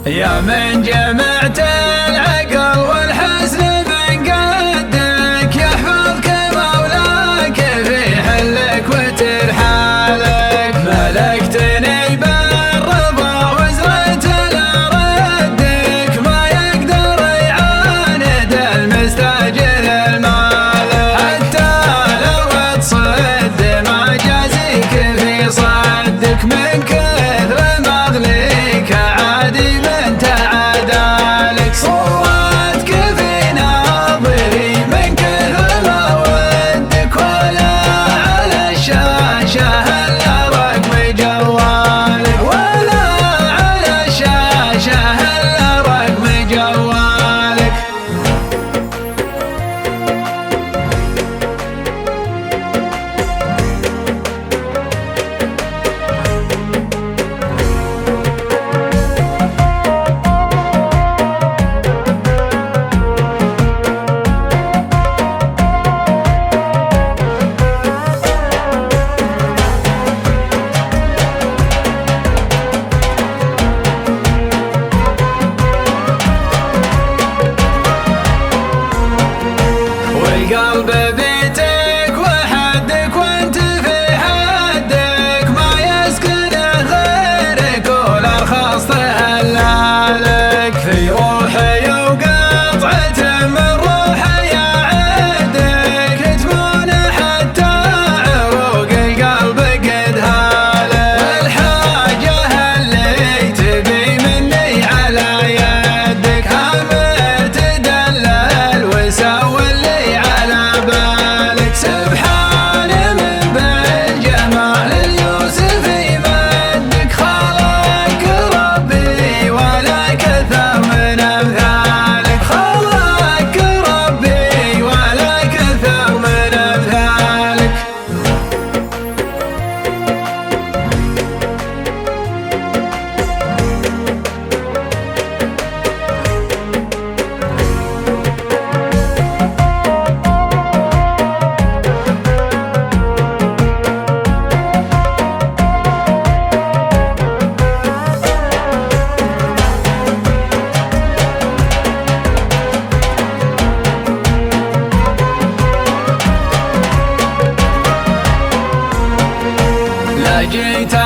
يا من جمعت العقل والحسن من قدك، يحفظك مولاك في حلك وترحالك. ملكتني بالرضا وزرت لردك، ما يقدر يعاند المستاجر المالك. حتى لو تصد ما جازيك في صدك، من كثر مغليك عادي من تعدالك. صورتك في ناظري من كثر ما ودك، ولا على الشاشة هلا رقم جوالك، ولا على الشاشة هلا رقم جوالك. والقلب بيتك وحدك وانت في حدك، ما يسكن غيرك والارخص تهلالك. في روحي وقطعة من روحي اعدك، تمون حتى عروق القلب قد هالك. والحاجة اللي تبي مني على يدك، امر تدلل وسوي سبحان من بالجمال اليوسف يمدك. خلق ربي ولا كثر من أمثالك، خلق ربي ولا كثر من أمثالك. جيت